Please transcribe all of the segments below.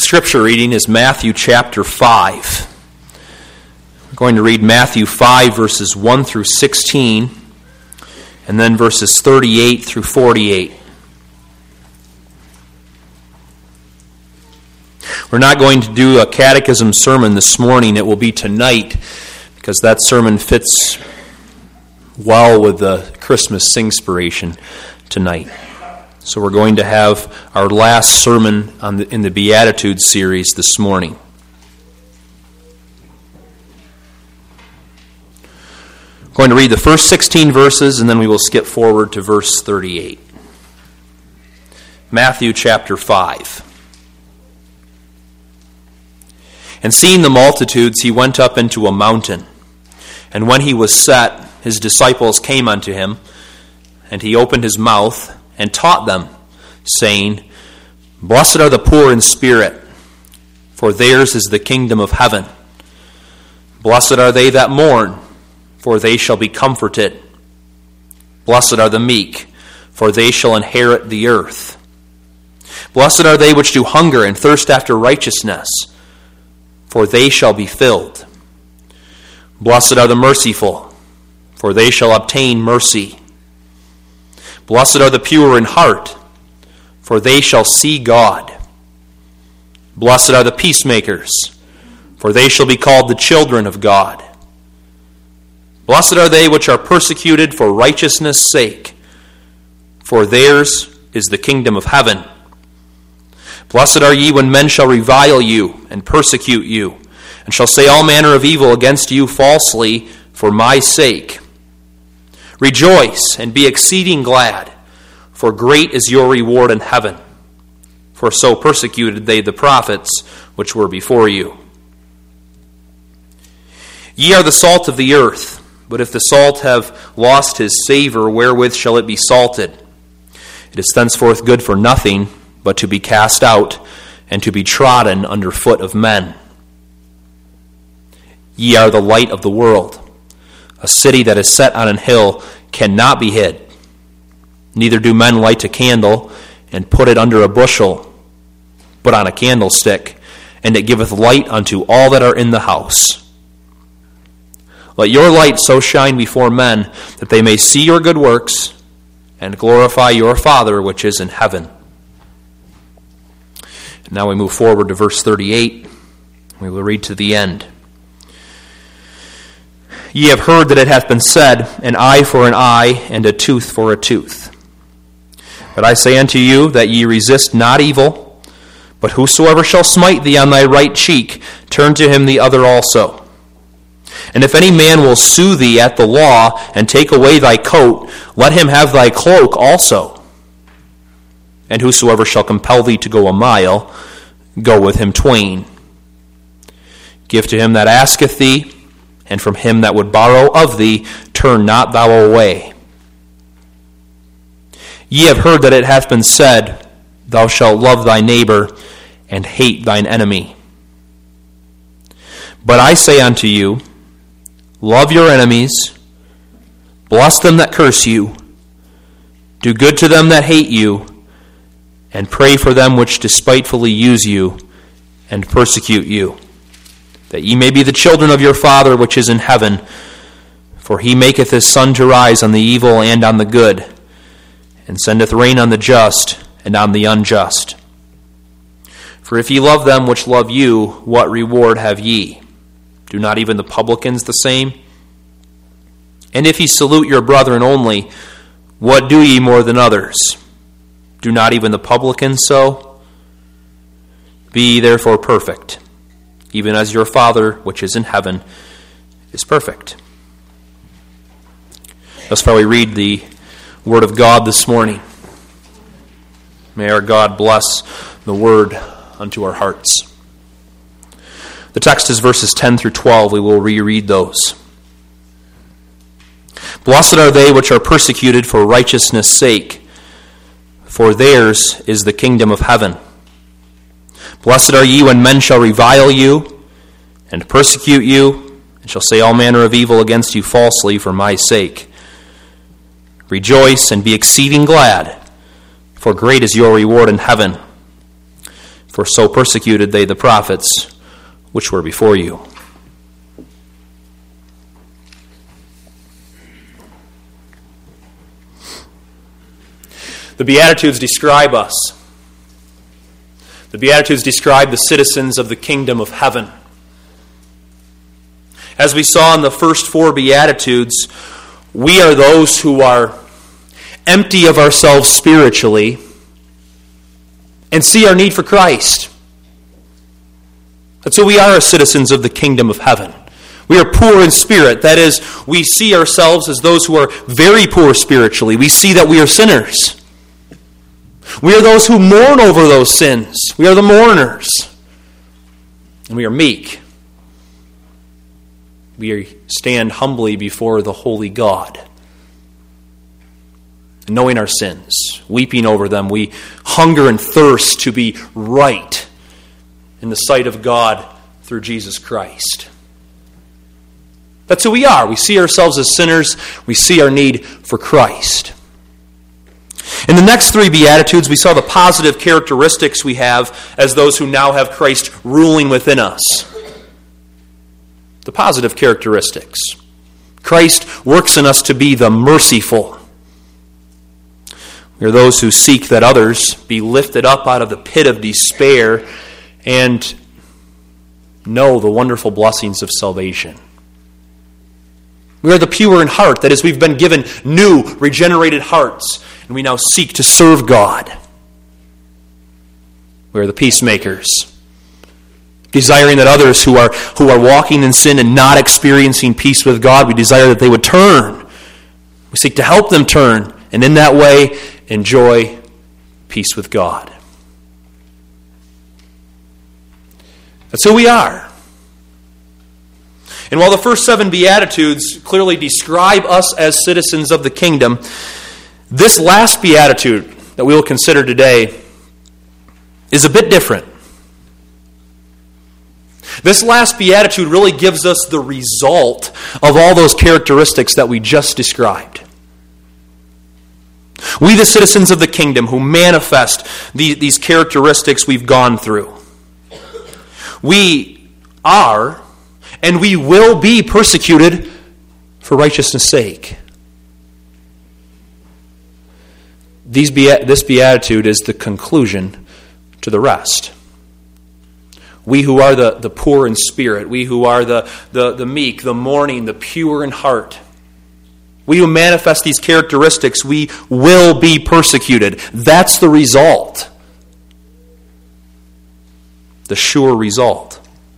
Scripture reading is Matthew chapter 5. We're going to read Matthew 5 verses 1 through 16 and then verses 38 through 48. We're not going to do a catechism sermon this morning. It will be tonight because that sermon fits well with the Christmas Singspiration tonight. So we're going to have our last sermon in the Beatitudes series this morning. I'm going to read the first 16 verses and then we will skip forward to verse 38. Matthew chapter 5. And seeing the multitudes, he went up into a mountain. And when he was set, his disciples came unto him, and he opened his mouth and taught them, saying, Blessed are the poor in spirit, for theirs is the kingdom of heaven. Blessed are they that mourn, for they shall be comforted. Blessed are the meek, for they shall inherit the earth. Blessed are they which do hunger and thirst after righteousness, for they shall be filled. Blessed are the merciful, for they shall obtain mercy. Blessed are the pure in heart, for they shall see God. Blessed are the peacemakers, for they shall be called the children of God. Blessed are they which are persecuted for righteousness' sake, for theirs is the kingdom of heaven. Blessed are ye when men shall revile you and persecute you, and shall say all manner of evil against you falsely for my sake. Rejoice and be exceeding glad, for great is your reward in heaven. For so persecuted they the prophets which were before you. Ye are the salt of the earth, but if the salt have lost his savor, wherewith shall it be salted? It is thenceforth good for nothing, but to be cast out, and to be trodden under foot of men. Ye are the light of the world. A city that is set on an hill cannot be hid. Neither do men light a candle and put it under a bushel, but on a candlestick, and it giveth light unto all that are in the house. Let your light so shine before men that they may see your good works and glorify your Father which is in heaven. And now we move forward to verse 38. We will read to the end. Ye have heard that it hath been said, an eye for an eye, and a tooth for a tooth. But I say unto you that ye resist not evil, but whosoever shall smite thee on thy right cheek, turn to him the other also. And if any man will sue thee at the law, and take away thy coat, let him have thy cloak also. And whosoever shall compel thee to go a mile, go with him twain. Give to him that asketh thee, and from him that would borrow of thee, turn not thou away. Ye have heard that it hath been said, Thou shalt love thy neighbor, and hate thine enemy. But I say unto you, love your enemies, bless them that curse you, do good to them that hate you, and pray for them which despitefully use you and persecute you, that ye may be the children of your Father which is in heaven. For he maketh his sun to rise on the evil and on the good, and sendeth rain on the just and on the unjust. For if ye love them which love you, what reward have ye? Do not even the publicans the same? And if ye salute your brethren only, what do ye more than others? Do not even the publicans so? Be ye therefore perfect, even as your Father which is in heaven is perfect. Thus far we read the Word of God this morning. May our God bless the Word unto our hearts. The text is verses 10 through 12. We will reread those. Blessed are they which are persecuted for righteousness' sake, for theirs is the kingdom of heaven. Blessed are ye when men shall revile you, and persecute you, and shall say all manner of evil against you falsely for my sake. Rejoice and be exceeding glad, for great is your reward in heaven. For so persecuted they the prophets which were before you. The Beatitudes describe us. The Beatitudes describe the citizens of the kingdom of heaven. As we saw in the first 4 Beatitudes, we are those who are empty of ourselves spiritually and see our need for Christ. That's who we are as citizens of the kingdom of heaven. We are poor in spirit. That is, we see ourselves as those who are very poor spiritually. We see that we are sinners. We are those who mourn over those sins. We are the mourners. And we are meek. We stand humbly before the holy God, knowing our sins, weeping over them. We hunger and thirst to be right in the sight of God through Jesus Christ. That's who we are. We see ourselves as sinners. We see our need for Christ. In the next 3 Beatitudes, we saw the positive characteristics we have as those who now have Christ ruling within us. The positive characteristics. Christ works in us to be the merciful. We are those who seek that others be lifted up out of the pit of despair and know the wonderful blessings of salvation. We are the pure in heart. That is, we've been given new, regenerated hearts, and we now seek to serve God. We are the peacemakers, desiring that others who are walking in sin and not experiencing peace with God, we desire that they would turn. We seek to help them turn, and in that way, enjoy peace with God. That's who we are. And while the first 7 Beatitudes clearly describe us as citizens of the kingdom, this last Beatitude that we will consider today is a bit different. This last Beatitude really gives us the result of all those characteristics that we just described. We, the citizens of the kingdom who manifest these characteristics we've gone through, we are and we will be persecuted for righteousness' sake. This beatitude is the conclusion to the rest. We who are the poor in spirit, we who are the meek, the mourning, the pure in heart, we who manifest these characteristics, we will be persecuted. That's the result. The sure result.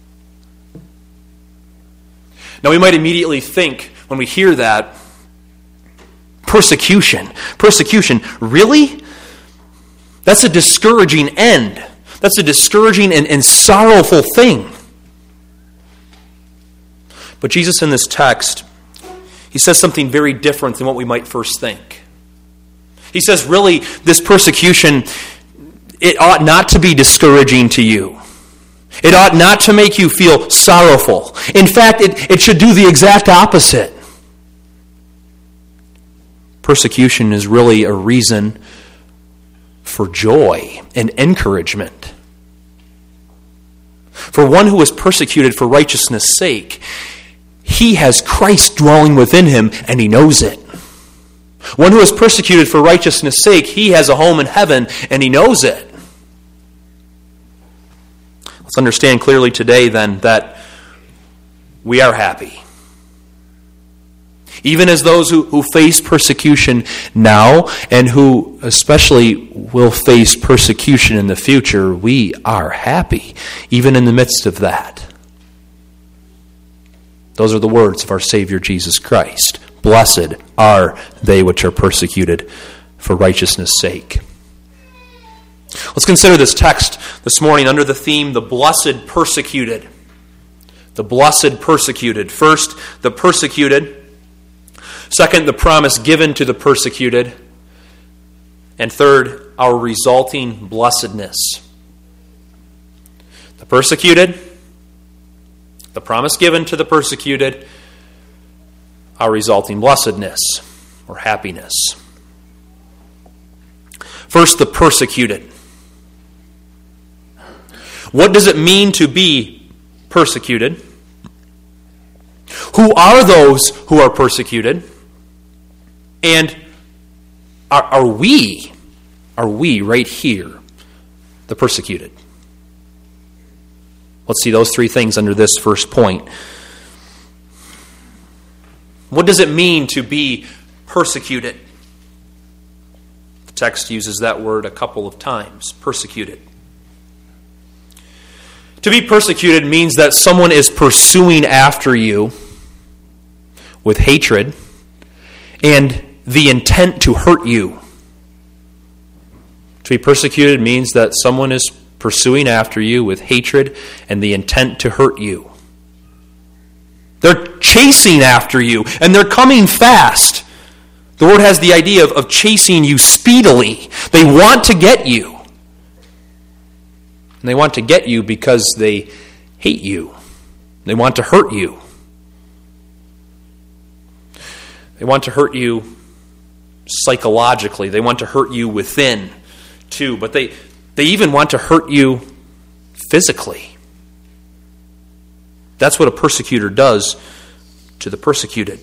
Now we might immediately think, when we hear that, persecution. Persecution, really? That's a discouraging end. That's a discouraging and sorrowful thing. But Jesus in this text, he says something very different than what we might first think. He says, really, this persecution, it ought not to be discouraging to you. It ought not to make you feel sorrowful. In fact, it should do the exact opposite. Persecution is really a reason for joy and encouragement. For one who is persecuted for righteousness' sake, he has Christ dwelling within him, and he knows it. One who is persecuted for righteousness' sake, he has a home in heaven, and he knows it. Let's understand clearly today, then, that we are happy. Even as those who face persecution now, and who especially will face persecution in the future, we are happy, even in the midst of that. Those are the words of our Savior Jesus Christ. Blessed are they which are persecuted for righteousness' sake. Let's consider this text this morning under the theme, the blessed persecuted. The blessed persecuted. First, the persecuted. Second, the promise given to the persecuted. And third, our resulting blessedness. The persecuted, the promise given to the persecuted, our resulting blessedness or happiness. First, the persecuted. What does it mean to be persecuted? Who are those who are persecuted? And are we right here the persecuted? Let's see those three things under this first point. What does it mean to be persecuted? The text uses that word a couple of times, persecuted. To be persecuted means that someone is pursuing after you with hatred and the intent to hurt you. To be persecuted means that someone is pursuing after you with hatred and the intent to hurt you. They're chasing after you, and they're coming fast. The word has the idea of chasing you speedily. They want to get you. And they want to get you because they hate you. They want to hurt you. They want to hurt you psychologically. They want to hurt you within, too. But they even want to hurt you physically. That's what a persecutor does to the persecuted.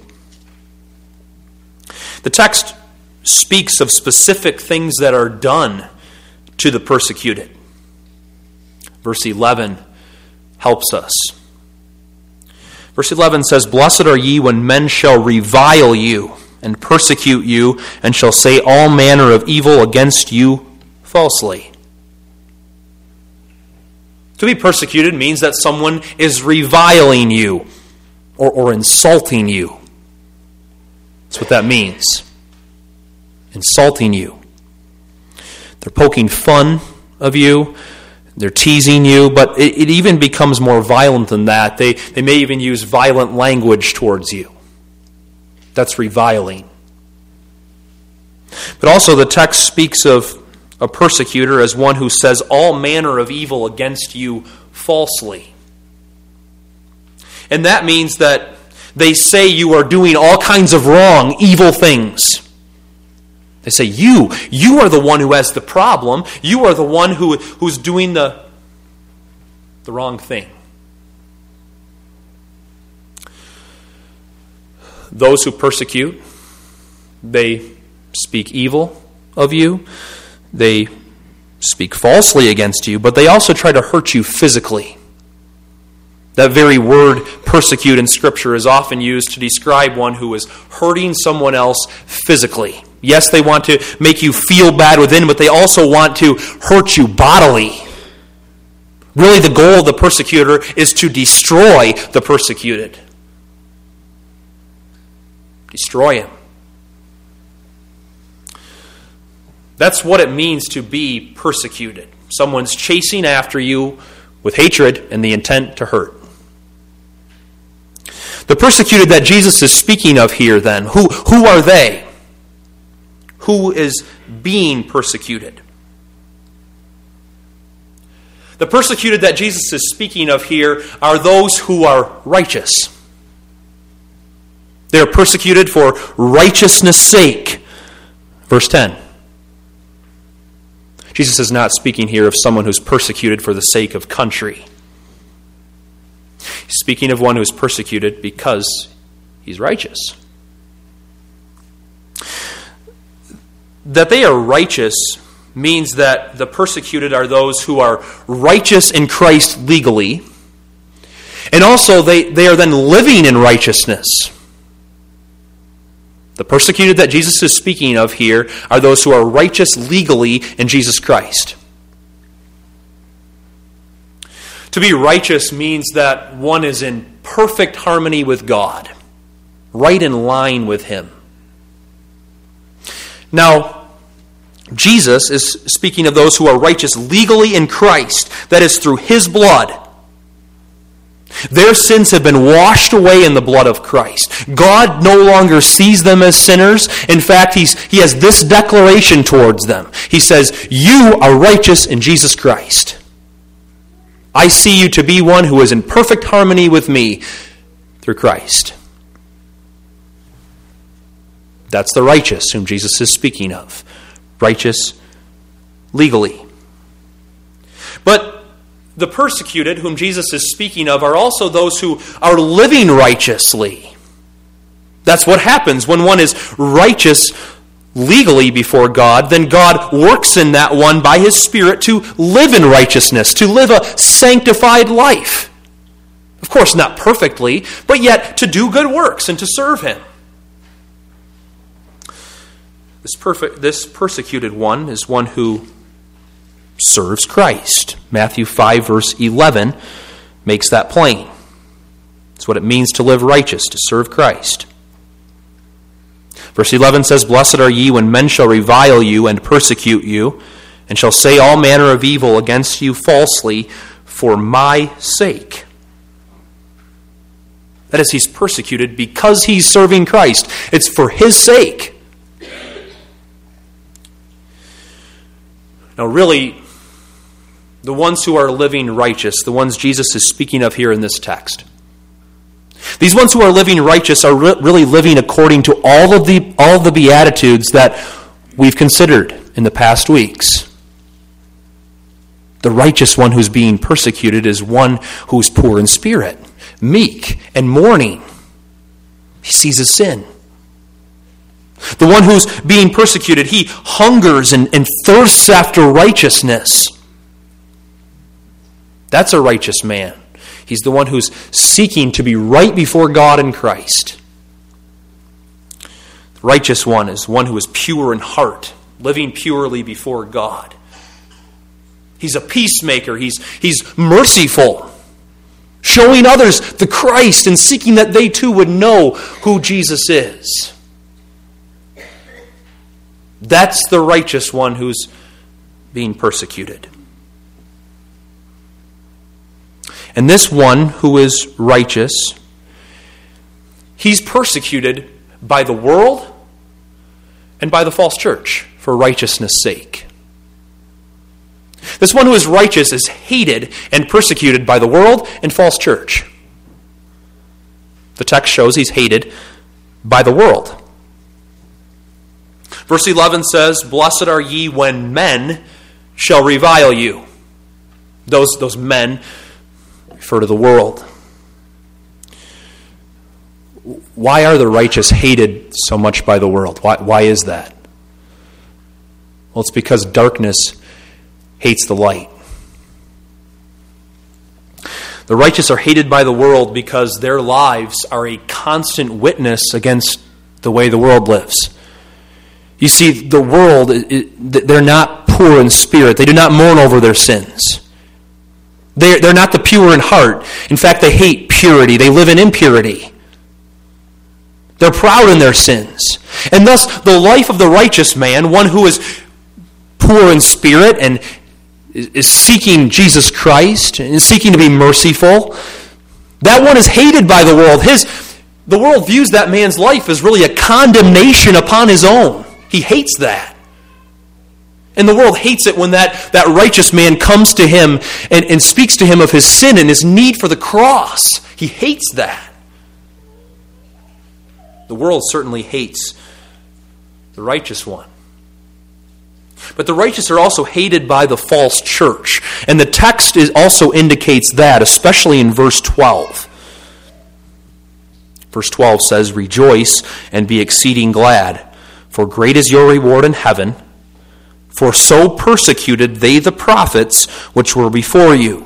The text speaks of specific things that are done to the persecuted. Verse 11 helps us. Verse 11 says, "Blessed are ye when men shall revile you and persecute you, and shall say all manner of evil against you falsely." To be persecuted means that someone is reviling you or insulting you. That's what that means. Insulting you. They're poking fun of you. They're teasing you, but it even becomes more violent than that. They may even use violent language towards you. That's reviling. But also the text speaks of a persecutor as one who says all manner of evil against you falsely. And that means that they say you are doing all kinds of wrong, evil things. They say, you are the one who has the problem. You are the one who's doing the wrong thing. Those who persecute, they speak evil of you. They speak falsely against you, but they also try to hurt you physically. That very word, persecute, in Scripture is often used to describe one who is hurting someone else physically. Yes, they want to make you feel bad within, but they also want to hurt you bodily. Really, the goal of the persecutor is to destroy the persecuted. Destroy him. That's what it means to be persecuted. Someone's chasing after you with hatred and the intent to hurt. The persecuted that Jesus is speaking of here, then, who are they? Who is being persecuted? The persecuted that Jesus is speaking of here are those who are righteous. They are persecuted for righteousness' sake. Verse 10. Jesus is not speaking here of someone who's persecuted for the sake of country. He's speaking of one who is persecuted because he's righteous. That they are righteous means that the persecuted are those who are righteous in Christ legally, and also they are then living in righteousness. The persecuted that Jesus is speaking of here are those who are righteous legally in Jesus Christ. To be righteous means that one is in perfect harmony with God, right in line with Him. Now, Jesus is speaking of those who are righteous legally in Christ, that is through His blood. Their sins have been washed away in the blood of Christ. God no longer sees them as sinners. In fact, He has this declaration towards them. He says, "You are righteous in Jesus Christ. I see you to be one who is in perfect harmony with me through Christ." That's the righteous whom Jesus is speaking of. Righteous legally. But The persecuted, whom Jesus is speaking of, are also those who are living righteously. That's what happens when one is righteous legally before God. Then God works in that one by His Spirit to live in righteousness, to live a sanctified life. Of course, not perfectly, but yet to do good works and to serve Him. This persecuted one is one who serves Christ. Matthew 5, verse 11 makes that plain. It's what it means to live righteous, to serve Christ. Verse 11 says, "Blessed are ye when men shall revile you and persecute you, and shall say all manner of evil against you falsely for my sake." That is, he's persecuted because he's serving Christ. It's for His sake. Now really, the ones who are living righteous, the ones Jesus is speaking of here in this text, these ones who are living righteous are really living according to all of the Beatitudes that we've considered in the past weeks. The righteous one who's being persecuted is one who's poor in spirit, meek, and mourning. He sees his sin. The one who's being persecuted, he hungers and thirsts after righteousness. That's a righteous man. He's the one who's seeking to be right before God in Christ. The righteous one is one who is pure in heart, living purely before God. He's a peacemaker. He's merciful, showing others the Christ and seeking that they too would know who Jesus is. That's the righteous one who's being persecuted. And this one who is righteous, he's persecuted by the world and by the false church for righteousness' sake. This one who is righteous is hated and persecuted by the world and false church. The text shows he's hated by the world. Verse 11 says, "Blessed are ye when men shall revile you." Those men refer to the world. Why are the righteous hated so much by the world? Why is that? Well, it's because darkness hates the light. The righteous are hated by the world because their lives are a constant witness against the way the world lives. You see, the world, they're not poor in spirit. They do not mourn over their sins. They're not the pure in heart. In fact, they hate purity. They live in impurity. They're proud in their sins. And thus, the life of the righteous man, one who is poor in spirit and is seeking Jesus Christ and is seeking to be merciful, that one is hated by the world. The world views that man's life as really a condemnation upon his own. He hates that. And the world hates it when that righteous man comes to him and speaks to him of his sin and his need for the cross. He hates that. The world certainly hates the righteous one. But the righteous are also hated by the false church. And the text also indicates that, especially in verse 12. Verse 12 says, "Rejoice and be exceeding glad, for great is your reward in heaven. For so persecuted they the prophets which were before you."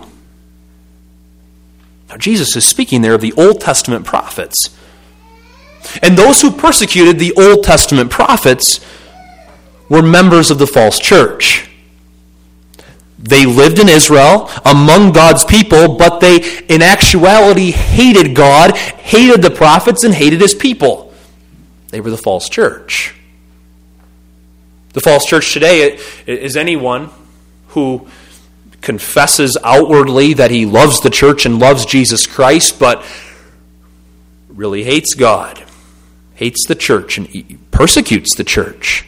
Now Jesus is speaking there of the Old Testament prophets. And those who persecuted the Old Testament prophets were members of the false church. They lived in Israel among God's people, but they in actuality hated God, hated the prophets, and hated His people. They were the false church. The false church today is anyone who confesses outwardly that he loves the church and loves Jesus Christ, but really hates God, hates the church, and persecutes the church.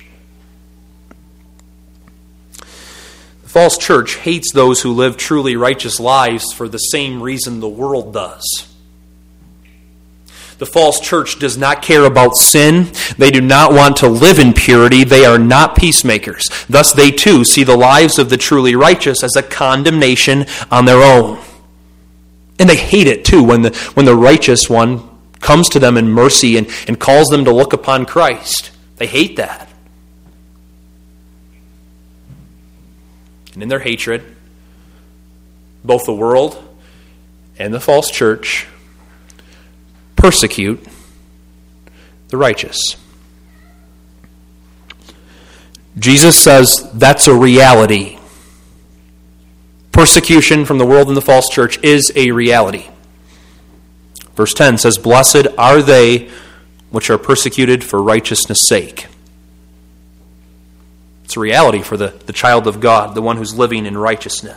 The false church hates those who live truly righteous lives for the same reason the world does. The false church does not care about sin. They do not want to live in purity. They are not peacemakers. Thus, they too see the lives of the truly righteous as a condemnation on their own. And they hate it too when the righteous one comes to them in mercy and calls them to look upon Christ. They hate that. And in their hatred, both the world and the false church persecute the righteous. Jesus says that's a reality. Persecution from the world and the false church is a reality. Verse 10 says, "Blessed are they which are persecuted for righteousness' sake." It's a reality for the child of God, the one who's living in righteousness.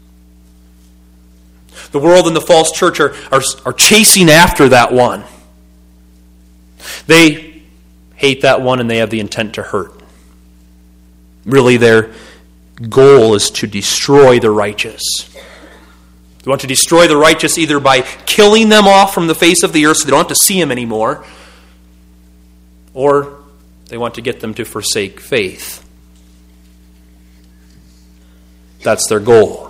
The world and the false church are chasing after that one. They hate that one and they have the intent to hurt. Really, their goal is to destroy the righteous. They want to destroy the righteous either by killing them off from the face of the earth so they don't have to see them anymore, or they want to get them to forsake faith. That's their goal.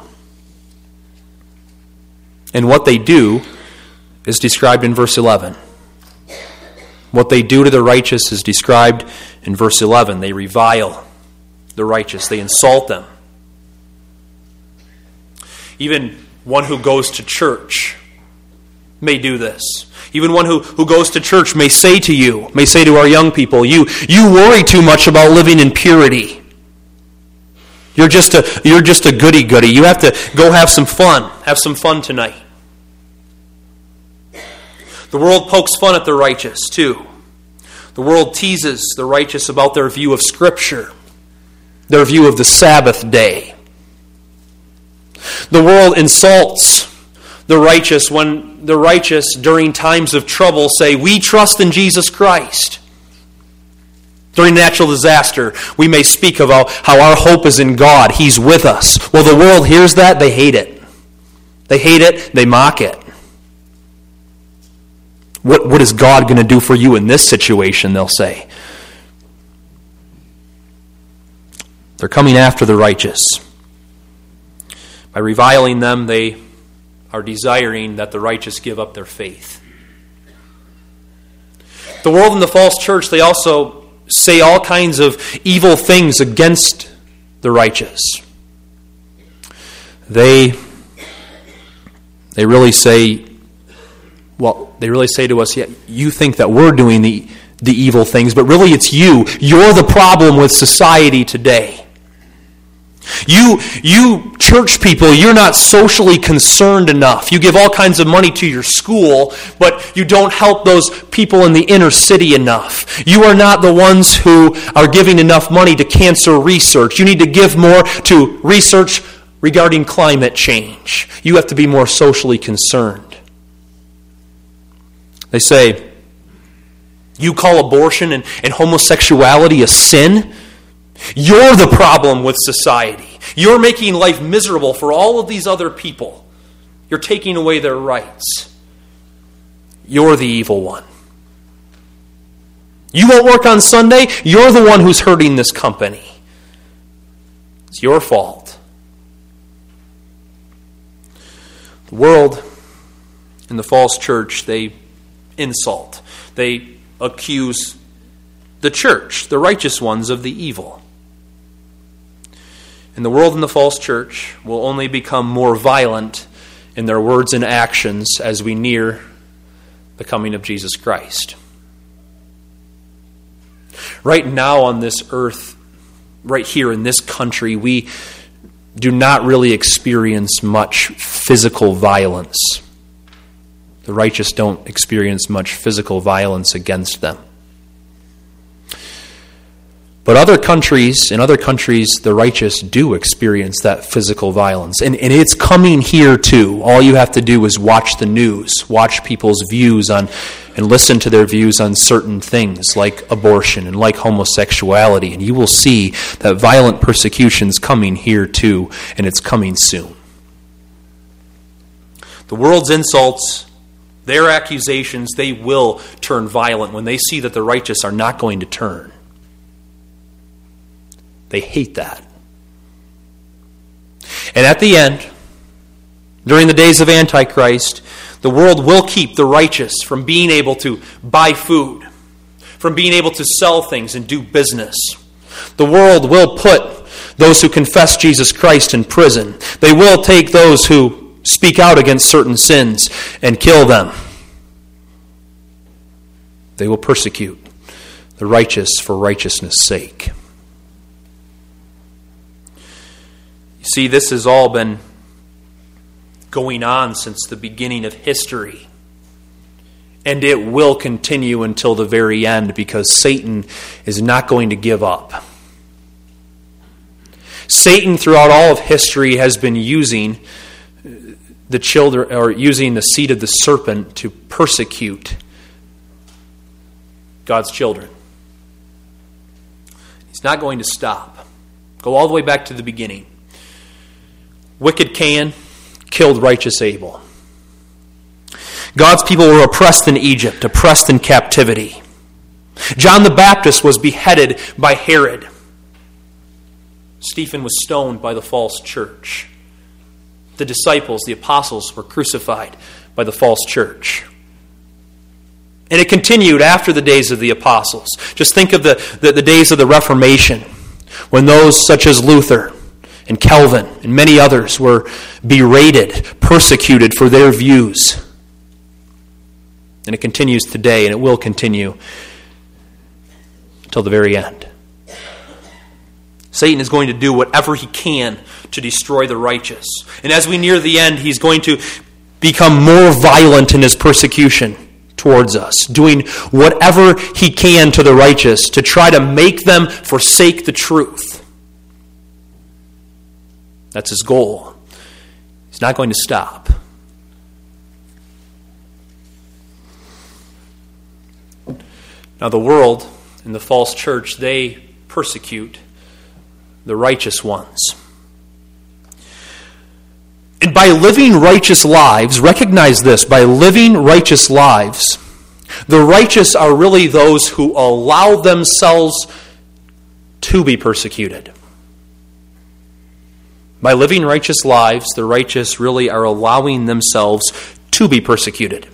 And what they do is described in verse 11. What they do to the righteous is described in verse 11. They revile the righteous. They insult them. Even one who goes to church may do this. Even one who goes to church may say to our young people, you worry too much about living in purity. You're just a goody-goody. You have to go have some fun. Have some fun tonight. The world pokes fun at the righteous, too. The world teases the righteous about their view of Scripture, their view of the Sabbath day. The world insults the righteous when the righteous, during times of trouble, say, "We trust in Jesus Christ." During natural disaster, we may speak of how our hope is in God. He's with us. Well, the world hears that, they hate it. They hate it, they mock it. What is God going to do for you in this situation, they'll say. They're coming after the righteous. By reviling them, they are desiring that the righteous give up their faith. The world and the false church, they also say all kinds of evil things against the righteous. They really say, to us, yeah, you think that we're doing the evil things, but really it's you. You're the problem with society today. You church people, you're not socially concerned enough. You give all kinds of money to your school, but you don't help those people in the inner city enough. You are not the ones who are giving enough money to cancer research. You need to give more to research regarding climate change. You have to be more socially concerned. They say, you call abortion and homosexuality a sin? You're the problem with society. You're making life miserable for all of these other people. You're taking away their rights. You're the evil one. You won't work on Sunday? You're the one who's hurting this company. It's your fault. The world and the false church, they insult. They accuse the church, the righteous ones, of the evil. And the world and the false church will only become more violent in their words and actions as we near the coming of Jesus Christ. Right now on this earth, right here in this country, we do not really experience much physical violence. The righteous don't experience much physical violence against them. But in other countries, the righteous do experience that physical violence. And it's coming here too. All you have to do is watch the news, watch people's views on, and listen to their views on certain things like abortion and like homosexuality. And you will see that violent persecution's coming here too, and it's coming soon. The world's insults Their accusations, they will turn violent when they see that the righteous are not going to turn. They hate that. And at the end, during the days of Antichrist, the world will keep the righteous from being able to buy food, from being able to sell things and do business. The world will put those who confess Jesus Christ in prison. They will take those who speak out against certain sins and kill them. They will persecute the righteous for righteousness' sake. You see, this has all been going on since the beginning of history. And it will continue until the very end, because Satan is not going to give up. Satan, throughout all of history, has been using the children, or using the seed of the serpent to persecute God's children. He's not going to stop. Go all the way back to the beginning. Wicked Cain killed righteous Abel. God's people were oppressed in Egypt, oppressed in captivity. John the Baptist was beheaded by Herod. Stephen was stoned by the false church. The disciples, the apostles, were crucified by the false church. And it continued after the days of the apostles. Just think of the days of the Reformation, when those such as Luther and Calvin and many others were berated, persecuted for their views. And it continues today, and it will continue until the very end. Satan is going to do whatever he can to destroy the righteous. And as we near the end, he's going to become more violent in his persecution towards us, doing whatever he can to the righteous to try to make them forsake the truth. That's his goal. He's not going to stop. Now the world and the false church, they persecute the righteous ones. And by living righteous lives, recognize this, by living righteous lives, the righteous are really those who allow themselves to be persecuted. By living righteous lives, the righteous really are allowing themselves to be persecuted.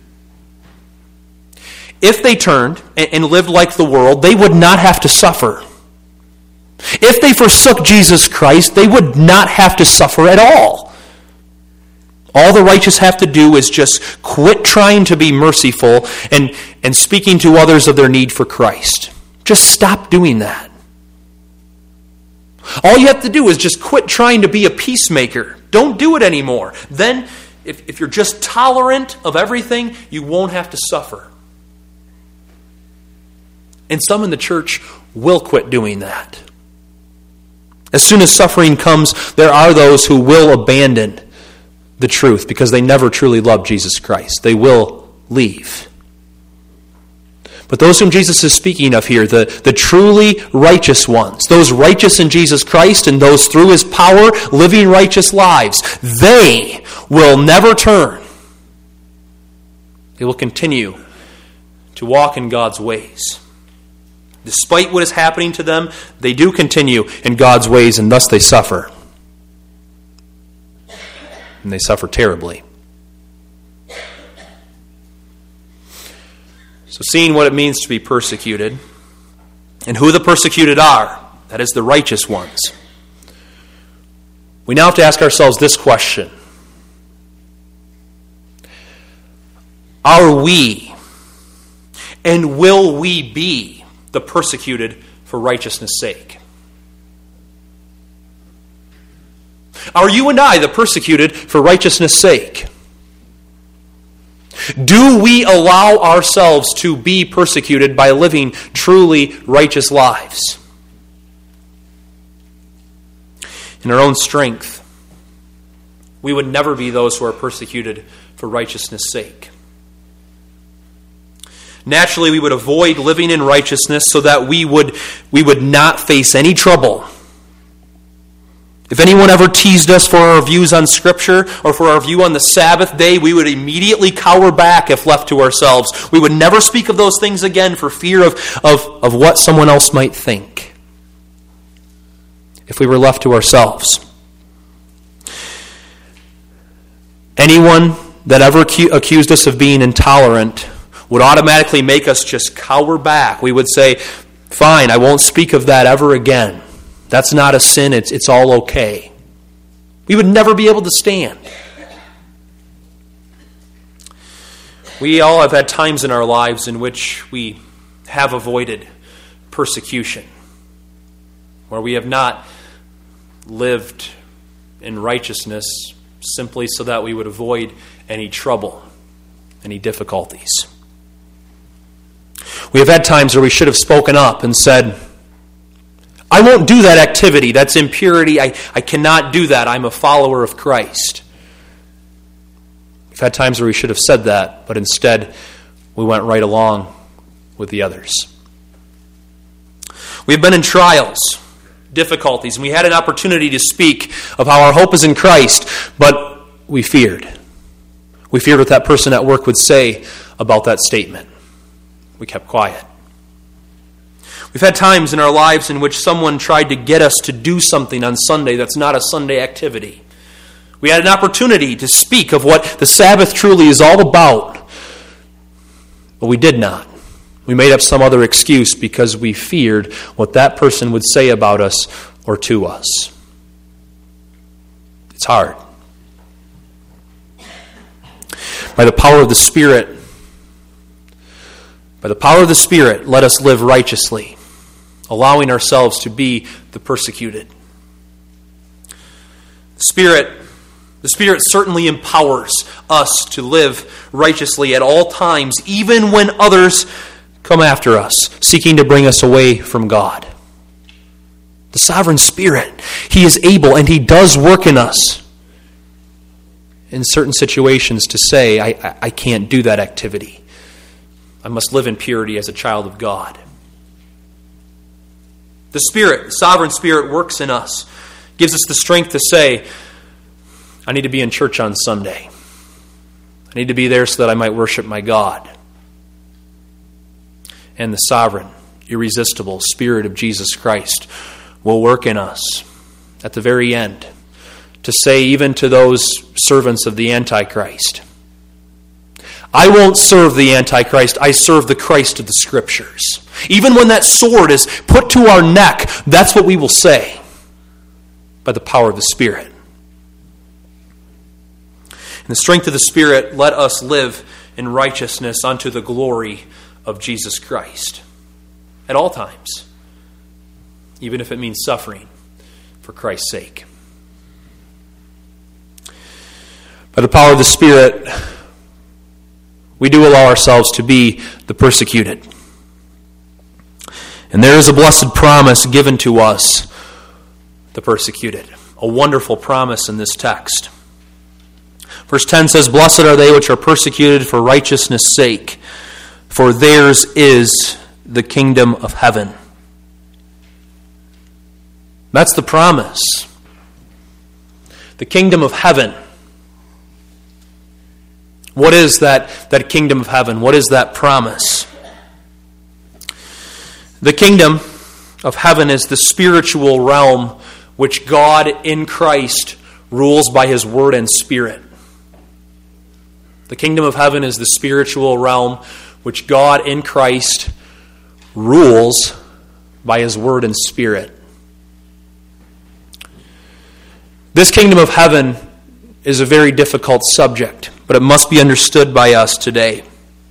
If they turned and lived like the world, they would not have to suffer. If they forsook Jesus Christ, they would not have to suffer at all. All the righteous have to do is just quit trying to be merciful and speaking to others of their need for Christ. Just stop doing that. All you have to do is just quit trying to be a peacemaker. Don't do it anymore. Then, if you're just tolerant of everything, you won't have to suffer. And some in the church will quit doing that. As soon as suffering comes, there are those who will abandon the truth because they never truly loved Jesus Christ. They will leave. But those whom Jesus is speaking of here, the truly righteous ones, those righteous in Jesus Christ and those through his power living righteous lives, they will never turn. They will continue to walk in God's ways. Despite what is happening to them, they do continue in God's ways, and thus they suffer. And they suffer terribly. So seeing what it means to be persecuted, and who the persecuted are, that is the righteous ones, we now have to ask ourselves this question. Are we, and will we be, the persecuted for righteousness' sake? Are you and I the persecuted for righteousness' sake? Do we allow ourselves to be persecuted by living truly righteous lives? In our own strength, we would never be those who are persecuted for righteousness' sake. Naturally, we would avoid living in righteousness so that we would not face any trouble If anyone ever teased us for our views on Scripture or for our view on the Sabbath day, we would immediately cower back if left to ourselves. We would never speak of those things again for fear of what someone else might think if we were left to ourselves. Anyone that ever accused us of being intolerant would automatically make us just cower back. We would say, fine, I won't speak of that ever again. That's not a sin, it's all okay. We would never be able to stand. We all have had times in our lives in which we have avoided persecution, where we have not lived in righteousness simply so that we would avoid any trouble, any difficulties. We have had times where we should have spoken up and said, I won't do that activity. That's impurity. I cannot do that. I'm a follower of Christ. We've had times where we should have said that, but instead we went right along with the others. We've been in trials, difficulties, and we had an opportunity to speak of how our hope is in Christ, but we feared. We feared what that person at work would say about that statement. We kept quiet. We've had times in our lives in which someone tried to get us to do something on Sunday that's not a Sunday activity. We had an opportunity to speak of what the Sabbath truly is all about, but we did not. We made up some other excuse because we feared what that person would say about us or to us. It's hard. By the power of the Spirit, let us live righteously, allowing ourselves to be the persecuted. The Spirit certainly empowers us to live righteously at all times, even when others come after us, seeking to bring us away from God. The sovereign Spirit, He is able and He does work in us in certain situations to say, I can't do that activity. I must live in purity as a child of God. The Spirit, the sovereign Spirit, works in us, gives us the strength to say, I need to be in church on Sunday. I need to be there so that I might worship my God. And the sovereign, irresistible Spirit of Jesus Christ will work in us at the very end to say even to those servants of the Antichrist, I won't serve the Antichrist, I serve the Christ of the Scriptures. Even when that sword is put to our neck, that's what we will say by the power of the Spirit. In the strength of the Spirit, let us live in righteousness unto the glory of Jesus Christ at all times, even if it means suffering for Christ's sake. By the power of the Spirit, we do allow ourselves to be the persecuted. And there is a blessed promise given to us, the persecuted. A wonderful promise in this text. Verse 10 says, Blessed are they which are persecuted for righteousness' sake, for theirs is the kingdom of heaven. That's the promise. The kingdom of heaven. What is that kingdom of heaven? What is that promise? The kingdom of heaven is the spiritual realm which God in Christ rules by His word and Spirit. The kingdom of heaven is the spiritual realm which God in Christ rules by His word and Spirit. This kingdom of heaven is a very difficult subject, but it must be understood by us today.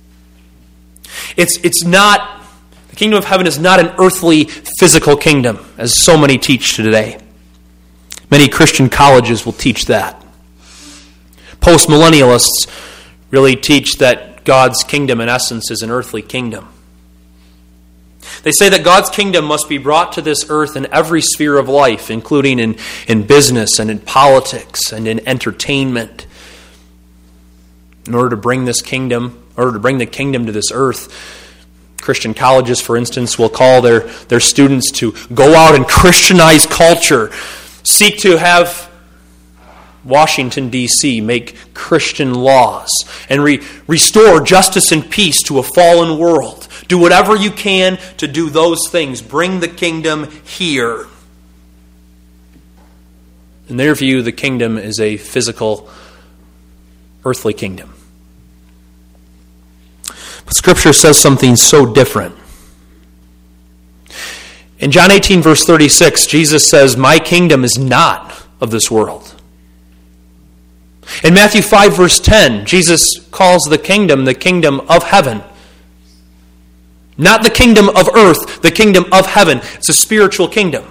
It's not, the kingdom of heaven is not an earthly, physical kingdom, as so many teach today. Many Christian colleges will teach that. Postmillennialists really teach that God's kingdom, in essence, is an earthly kingdom. They say that God's kingdom must be brought to this earth in every sphere of life, including in business and in politics and in entertainment. In order to bring the kingdom to this earth, Christian colleges, for instance, will call their students to go out and Christianize culture seek to have Washington, D.C. make Christian laws and restore justice and peace to a fallen world. Do whatever you can to do those things. Bring the kingdom here. In their view, the kingdom is a physical, earthly kingdom. But Scripture says something so different. In John 18, verse 36, Jesus says, "My kingdom is not of this world." In Matthew 5, verse 10, Jesus calls the kingdom of heaven. Not the kingdom of earth, the kingdom of heaven. It's a spiritual kingdom.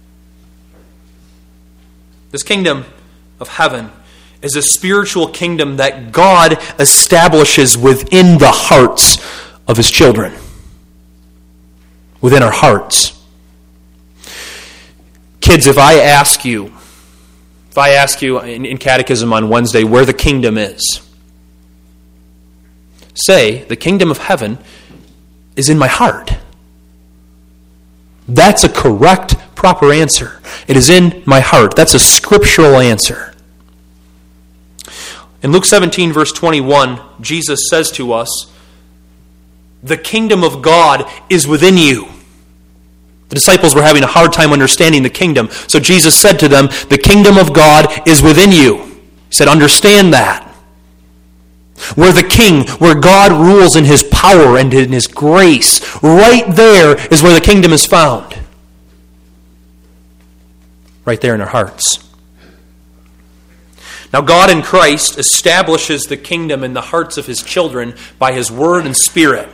This kingdom of heaven is a spiritual kingdom that God establishes within the hearts of His children. Within our hearts. Kids, if I ask you in catechism on Wednesday where the kingdom is, say, the kingdom of heaven is in my heart. That's a correct, proper answer. It is in my heart. That's a scriptural answer. In Luke 17, verse 21, Jesus says to us, "The kingdom of God is within you." The disciples were having a hard time understanding the kingdom. So Jesus said to them, "The kingdom of God is within you." He said, understand that. Where the king, where God rules in His power and in His grace, right there is where the kingdom is found. Right there in our hearts. Now God in Christ establishes the kingdom in the hearts of His children by His Word and Spirit.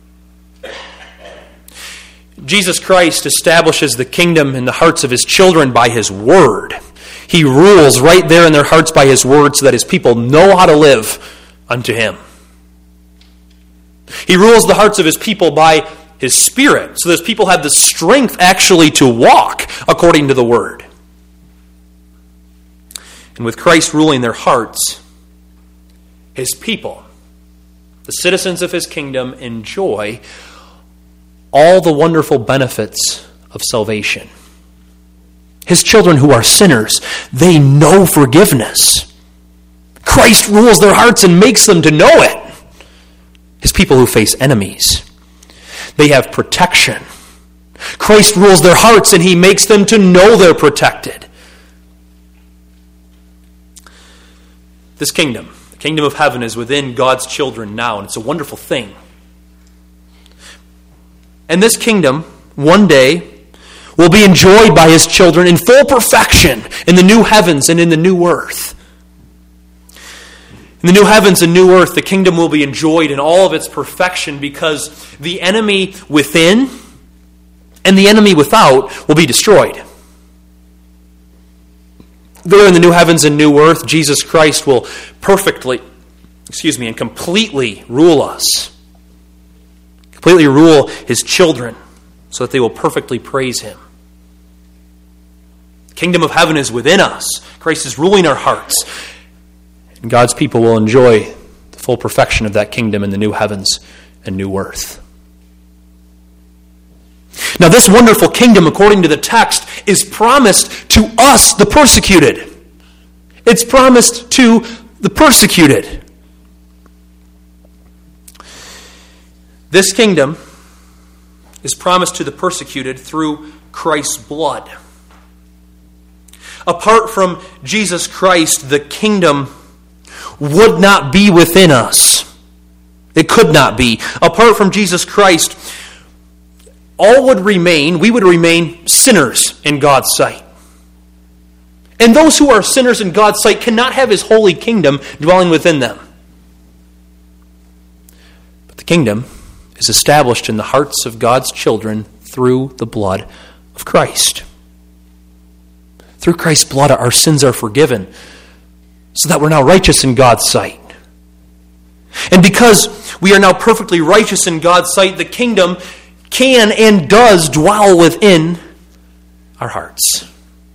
Jesus Christ establishes the kingdom in the hearts of His children by His Word. He rules right there in their hearts by His Word so that His people know how to live unto Him. He rules the hearts of His people by His Spirit so that His people have the strength actually to walk according to the Word. And with Christ ruling their hearts, His people, the citizens of His kingdom, enjoy all the wonderful benefits of salvation. His children who are sinners, they know forgiveness. Christ rules their hearts and makes them to know it. His people who face enemies, they have protection. Christ rules their hearts and He makes them to know they're protected. This kingdom, the kingdom of heaven, is within God's children now, and it's a wonderful thing. And this kingdom, one day, will be enjoyed by His children in full perfection in the new heavens and in the new earth. In the new heavens and new earth, the kingdom will be enjoyed in all of its perfection because the enemy within and the enemy without will be destroyed. There in the new heavens and new earth, Jesus Christ will and completely rule us. Completely rule His children so that they will perfectly praise Him. The kingdom of heaven is within us. Christ is ruling our hearts. And God's people will enjoy the full perfection of that kingdom in the new heavens and new earth. Now this wonderful kingdom, according to the text, is promised to us, the persecuted. It's promised to the persecuted. This kingdom is promised to the persecuted through Christ's blood. Apart from Jesus Christ, the kingdom would not be within us. It could not be. Apart from Jesus Christ, we would remain sinners in God's sight. And those who are sinners in God's sight cannot have His holy kingdom dwelling within them. But the kingdom is established in the hearts of God's children through the blood of Christ. Through Christ's blood, our sins are forgiven, so that we're now righteous in God's sight. And because we are now perfectly righteous in God's sight, the kingdom can and does dwell within our hearts.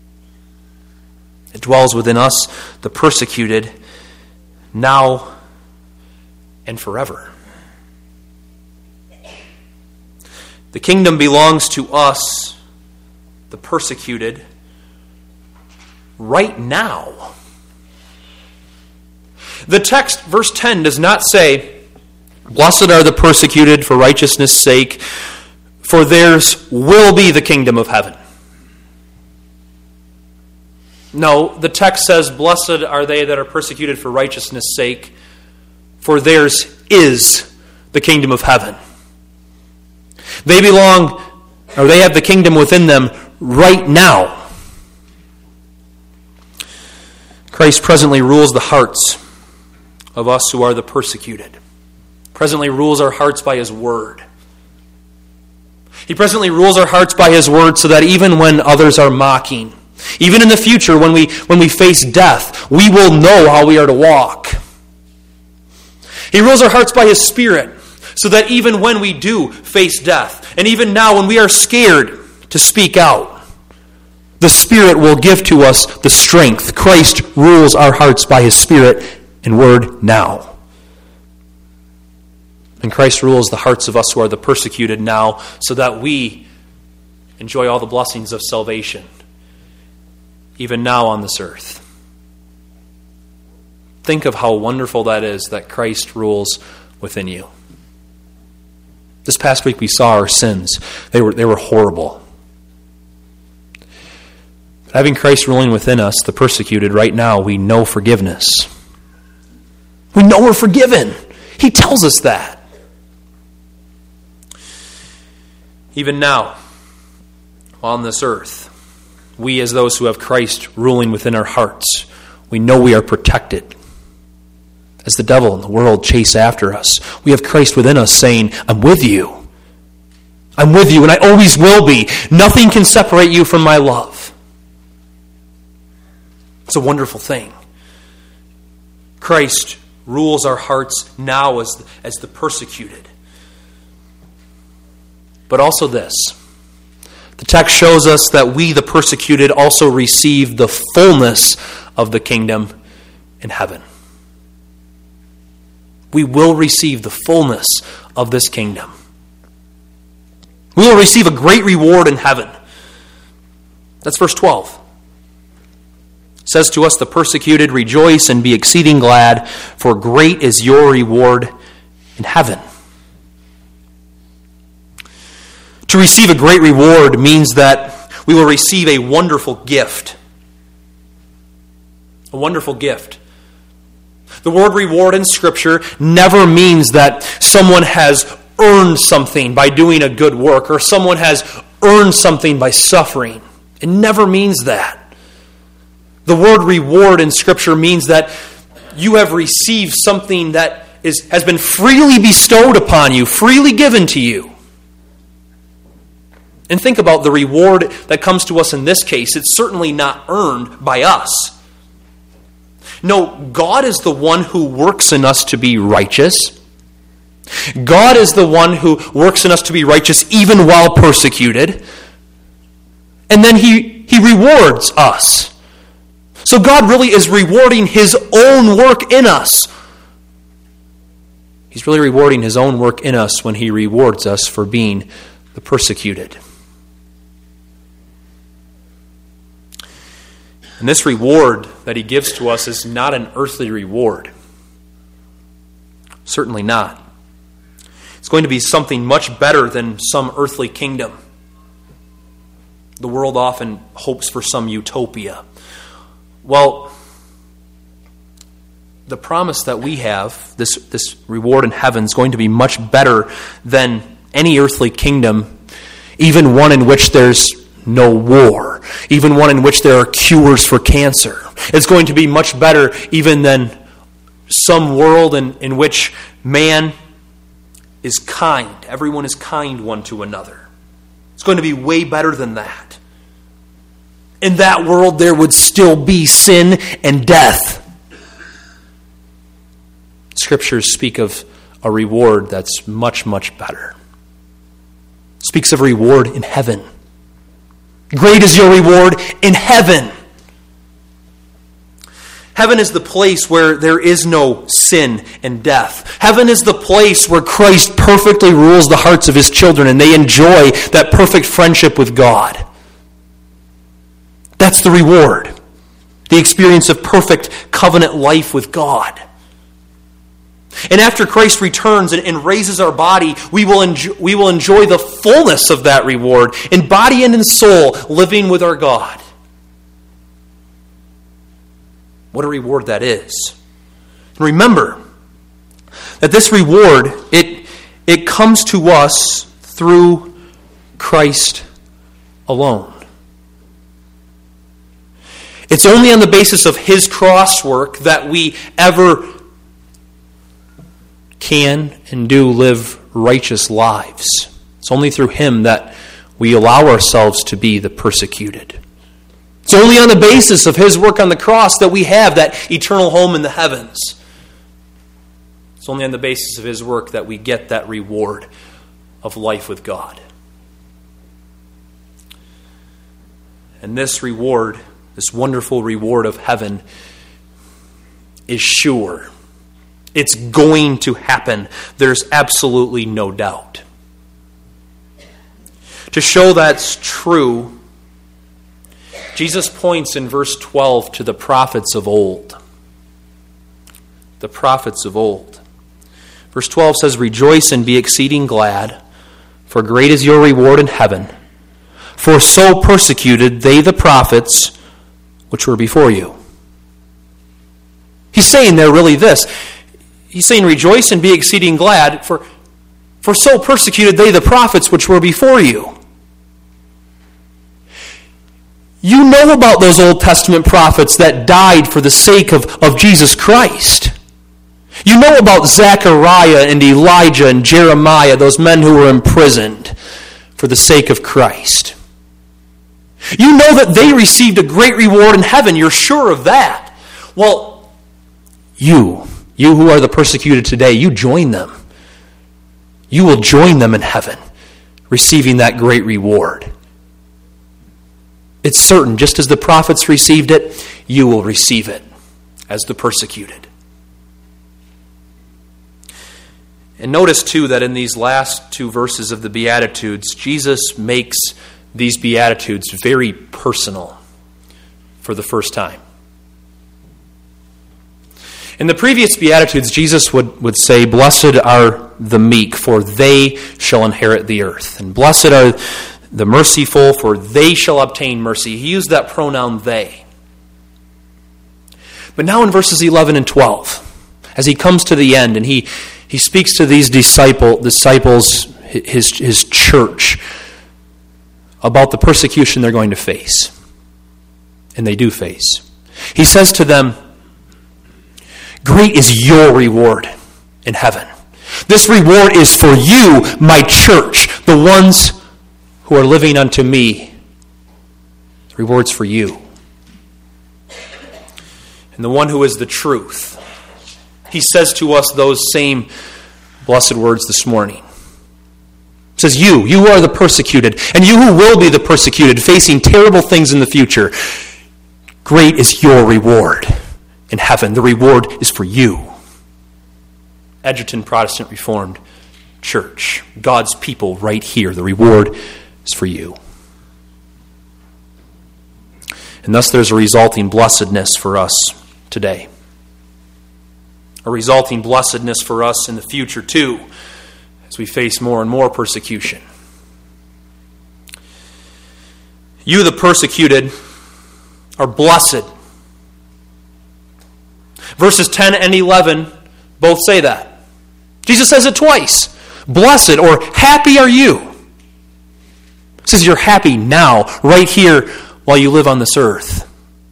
It dwells within us, the persecuted, now and forever. The kingdom belongs to us, the persecuted, right now. The text, verse 10, does not say, "Blessed are the persecuted for righteousness' sake, for theirs will be the kingdom of heaven." No, the text says, "Blessed are they that are persecuted for righteousness' sake, for theirs is the kingdom of heaven." They belong, or they have the kingdom within them right now. Christ presently rules the hearts of us who are the persecuted. Presently rules our hearts by His Word. He presently rules our hearts by His Word so that even when others are mocking, even in the future when we face death, we will know how we are to walk. He rules our hearts by His Spirit so that even when we do face death, and even now when we are scared to speak out, the Spirit will give to us the strength. Christ rules our hearts by His Spirit and Word now. And Christ rules the hearts of us who are the persecuted now so that we enjoy all the blessings of salvation, even now on this earth. Think of how wonderful that is that Christ rules within you. This past week we saw our sins. They were horrible. But having Christ ruling within us, the persecuted, right now we know forgiveness. We know we're forgiven. He tells us that. Even now, while on this earth, we as those who have Christ ruling within our hearts, we know we are protected. As the devil and the world chase after us, we have Christ within us saying, "I'm with you. I'm with you, and I always will be. Nothing can separate you from my love." It's a wonderful thing. Christ rules our hearts now as the persecuted. But also this. The text shows us that we, the persecuted, also receive the fullness of the kingdom in heaven. We will receive the fullness of this kingdom. We will receive a great reward in heaven. That's verse 12. It says to us, "The persecuted, rejoice and be exceeding glad, for great is your reward in heaven." To receive a great reward means that we will receive a wonderful gift. A wonderful gift. The word reward in Scripture never means that someone has earned something by doing a good work or someone has earned something by suffering. It never means that. The word reward in Scripture means that you have received something that has been freely bestowed upon you, freely given to you. And think about the reward that comes to us in this case. It's certainly not earned by us. No, God is the one who works in us to be righteous. God is the one who works in us to be righteous even while persecuted. And then He rewards us. So God really is rewarding His own work in us. He's really rewarding His own work in us when He rewards us for being the persecuted. And this reward that He gives to us is not an earthly reward. Certainly not. It's going to be something much better than some earthly kingdom. The world often hopes for some utopia. Well, the promise that we have, this reward in heaven, is going to be much better than any earthly kingdom, even one in which there's no war, even one in which there are cures for cancer. It's going to be much better even than some world in which man is kind. Everyone is kind one to another. It's going to be way better than that. In that world, there would still be sin and death. Scriptures speak of a reward that's much, much better. It speaks of a reward in heaven. Great is your reward in heaven. Heaven is the place where there is no sin and death. Heaven is the place where Christ perfectly rules the hearts of His children and they enjoy that perfect friendship with God. That's the reward. the experience of perfect covenant life with God. And after Christ returns and raises our body, we will enjoy the fullness of that reward in body and in soul, living with our God. What a reward that is. And remember that this reward, it comes to us through Christ alone. It's only on the basis of His cross work that we ever can and do live righteous lives. It's only through Him that we allow ourselves to be the persecuted. It's only on the basis of His work on the cross that we have that eternal home in the heavens. It's only on the basis of His work that we get that reward of life with God. And this reward, this wonderful reward of heaven, is sure. It's going to happen. There's absolutely no doubt. To show that's true, Jesus points in verse 12 to the prophets of old. The prophets of old. Verse 12 says, "Rejoice and be exceeding glad, for great is your reward in heaven. For so persecuted they the prophets which were before you." He's saying there really this. He's saying, rejoice and be exceeding glad, for so persecuted they the prophets which were before you. You know about those Old Testament prophets that died for the sake of Jesus Christ. You know about Zechariah and Elijah and Jeremiah, those men who were imprisoned for the sake of Christ. You know that they received a great reward in heaven. You're sure of that. Well, you who are the persecuted today, you join them. You will join them in heaven, receiving that great reward. It's certain, just as the prophets received it, you will receive it as the persecuted. And notice, too, that in these last two verses of the Beatitudes, Jesus makes these Beatitudes very personal for the first time. In the previous Beatitudes, Jesus would say, "Blessed are the meek, for they shall inherit the earth. And blessed are the merciful, for they shall obtain mercy." He used that pronoun they. But now in verses 11 and 12, as he comes to the end and he speaks to these disciples, his church, about the persecution they're going to face. And they do face. He says to them, "Great is your reward in heaven. This reward is for you, my church, the ones who are living unto me. The reward's for you." And the one who is the truth, he says to us those same blessed words this morning. He says, you are the persecuted, and you who will be the persecuted, facing terrible things in the future. Great is your reward in heaven. The reward is for you. Edgerton Protestant Reformed Church, God's people right here. The reward is for you. And thus there's a resulting blessedness for us today. A resulting blessedness for us in the future too, as we face more and more persecution. You, the persecuted, are blessed. Verses 10 and 11 both say that. Jesus says it twice. Blessed or happy are you. He says you're happy now, right here, while you live on this earth.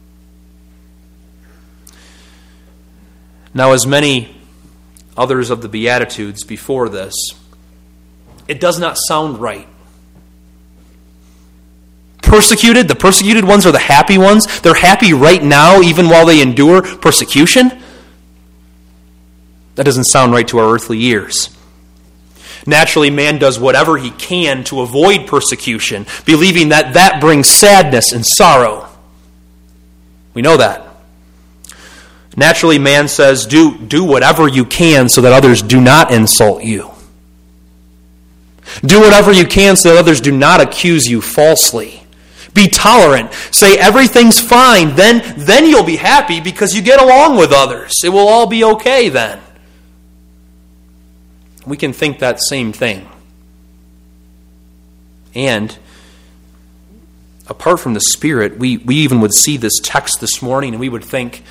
Now, as many others of the Beatitudes before this, it does not sound right. The persecuted ones are the happy ones. They're happy right now, even while they endure persecution. That doesn't sound right to our earthly ears. Naturally, man does whatever he can to avoid persecution, believing that brings sadness and sorrow. We know that. Naturally, man says, do whatever you can so that others do not insult you. Do whatever you can so that others do not accuse you falsely. Be tolerant. Say everything's fine. Then you'll be happy because you get along with others. It will all be okay then. We can think that same thing. And apart from the Spirit, we even would see this text this morning and we would think,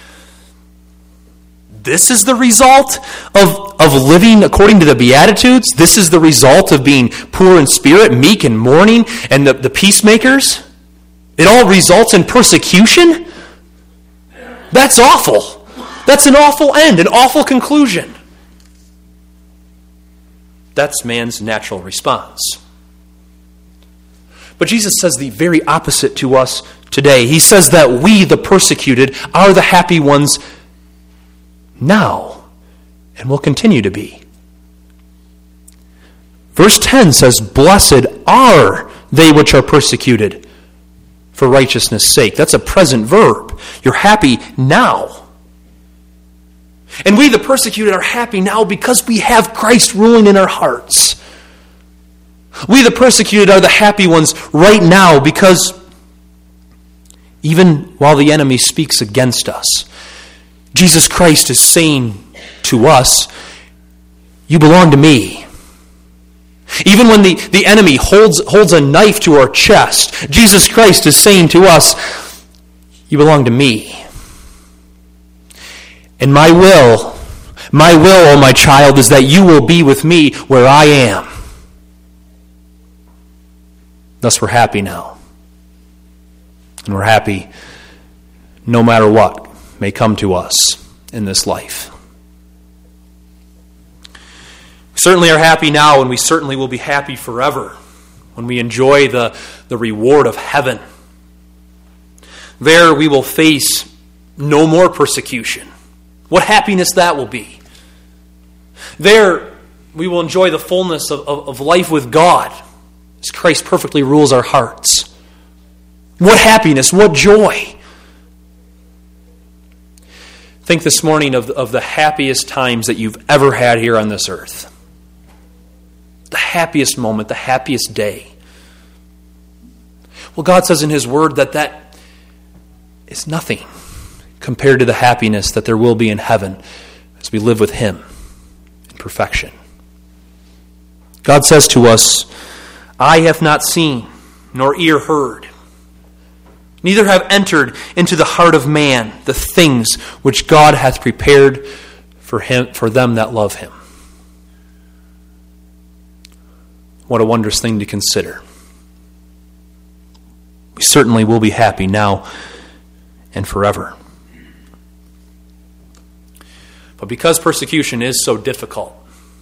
this is the result of living according to the Beatitudes? This is the result of being poor in spirit, meek and mourning, and the peacemakers? It all results in persecution? That's awful. That's an awful end, an awful conclusion. That's man's natural response. But Jesus says the very opposite to us today. He says that we, the persecuted, are the happy ones now and will continue to be. Verse 10 says, "Blessed are they which are persecuted for righteousness' sake." That's a present verb. You're happy now. And we, the persecuted, are happy now because we have Christ ruling in our hearts. We, the persecuted, are the happy ones right now because even while the enemy speaks against us, Jesus Christ is saying to us, you belong to me. Even when the enemy holds a knife to our chest, Jesus Christ is saying to us, you belong to me. And my will, oh my child, is that you will be with me where I am. Thus we're happy now. And we're happy no matter what may come to us in this life. We certainly are happy now, and we certainly will be happy forever when we enjoy the reward of heaven. There we will face no more persecution. What happiness that will be. There we will enjoy the fullness of life with God as Christ perfectly rules our hearts. What happiness, what joy. Think this morning of the happiest times that you've ever had here on this earth. The happiest moment, the happiest day. Well, God says in His Word that is nothing compared to the happiness that there will be in heaven as we live with Him in perfection. God says to us, "Eye have not seen, nor ear heard, neither have entered into the heart of man the things which God hath prepared for them that love Him." What a wondrous thing to consider. We certainly will be happy now and forever. But because persecution is so difficult,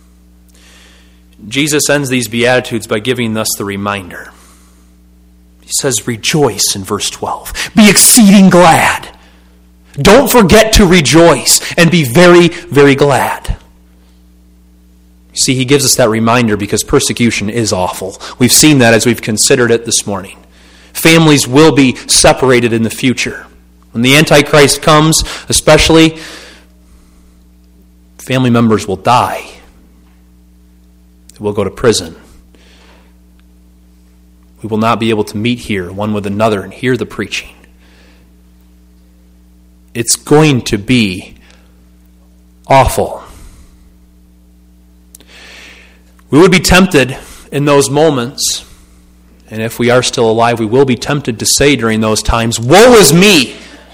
Jesus ends these Beatitudes by giving us the reminder. He says, rejoice in verse 12. Be exceeding glad. Don't forget to rejoice and be very, very glad. You see, he gives us that reminder because persecution is awful. We've seen that as we've considered it this morning. Families will be separated in the future. When the Antichrist comes, especially, family members will die. They will go to prison. We will not be able to meet here one with another and hear the preaching. It's going to be awful. We would be tempted in those moments, and if we are still alive, we will be tempted to say during those times, "Woe is me!"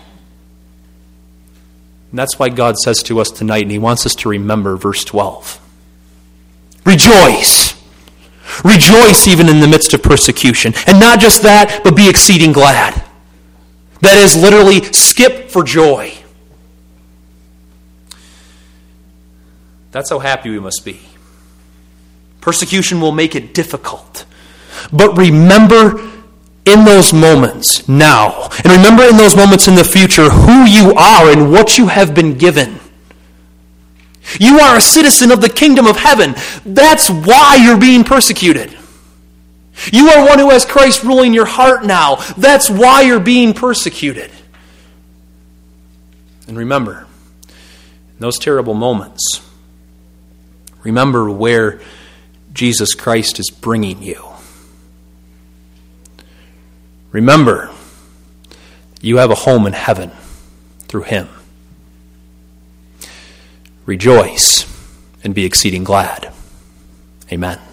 And that's why God says to us tonight, and He wants us to remember verse 12. Rejoice! Rejoice even in the midst of persecution. And not just that, but be exceeding glad. That is literally skip for joy. That's how happy we must be. Persecution will make it difficult. But remember in those moments now, and remember in those moments in the future who you are and what you have been given. You are a citizen of the kingdom of heaven. That's why you're being persecuted. You are one who has Christ ruling your heart now. That's why you're being persecuted. And remember, in those terrible moments, remember where Jesus Christ is bringing you. remember, you have a home in heaven through him. Rejoice and be exceeding glad. Amen.